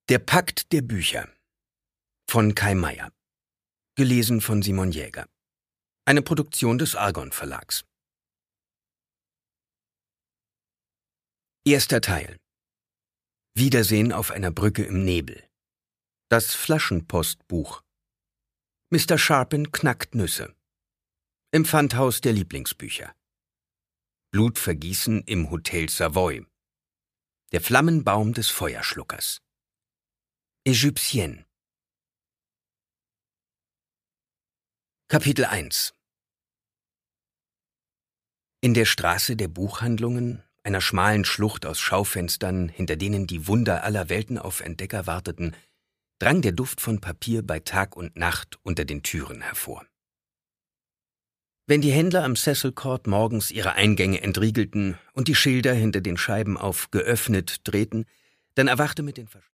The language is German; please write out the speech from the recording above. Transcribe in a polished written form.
Der Pakt der Bücher von Kai Meier. Gelesen von Simon Jäger. Eine Produktion des Argon Verlags. Erster Teil. Wiedersehen auf einer Brücke im Nebel. Das Flaschenpostbuch. Mr. Sharpen knackt Nüsse. Im Pfandhaus der Lieblingsbücher. Blutvergießen im Hotel Savoy. Der Flammenbaum des Feuerschluckers. Égyptienne. Kapitel 1. In der Straße der Buchhandlungen, einer schmalen Schlucht aus Schaufenstern, hinter denen die Wunder aller Welten auf Entdecker warteten, drang der Duft von Papier bei Tag und Nacht unter den Türen hervor. Wenn die Händler am Cecil Court morgens ihre Eingänge entriegelten und die Schilder hinter den Scheiben auf »geöffnet« drehten, dann erwachte mit den